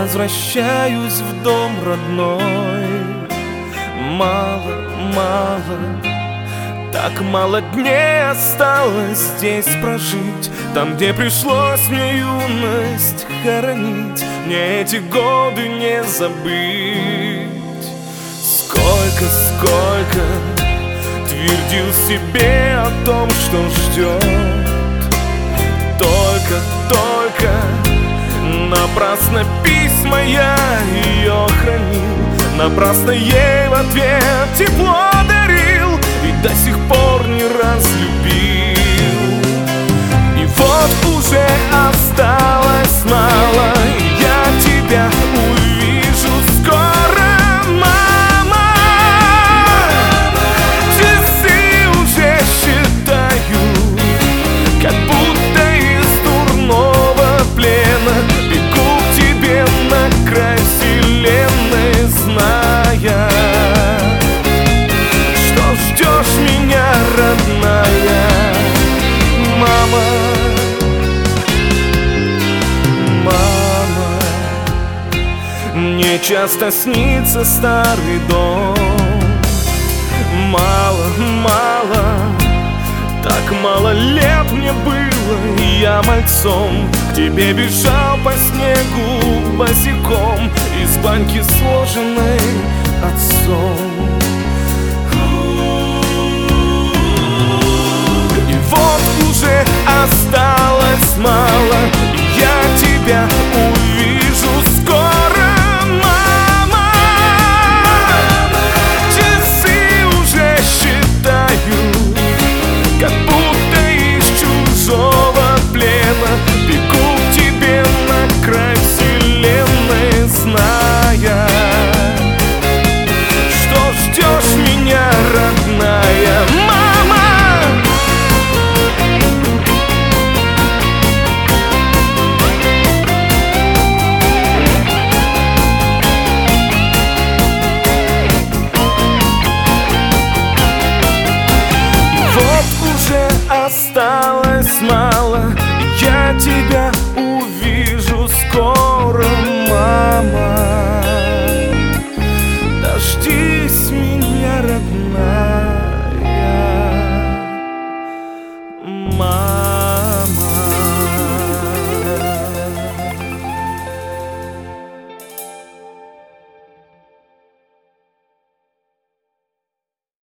возвращаюсь в дом родной. Мало, мало, так мало дней осталось здесь прожить. Там, где пришлось мне юность хоронить, мне эти годы не забыть. Сколько, сколько твердил себе о том, что ждет. Только, только напрасно письма я ее хранил, напрасно ей в ответ тепло дарил и до сих пор не разлюбил. И вот уже осталось мало, и я тебя увижу скоро, мама. Часы уже считаю, как будто из дурного плена бегу к тебе на край вселенной, зная, что ждешь меня, родная. Мама, мама, мне часто снится старый дом. Мало, мало, так мало лет мне было, и я мальцом к тебе бежал по снегу босиком из баньки, сложенной отцом. И вот уже осталось мало, и я тебя увижу скоро, мама. Часы уже считаю, как будто из чужого плена бегу к тебе на край вселенной, зная, что ждешь меня, родная. Мама! Вот уже осталось мало, я тебя увижу скоро, мама. Дождись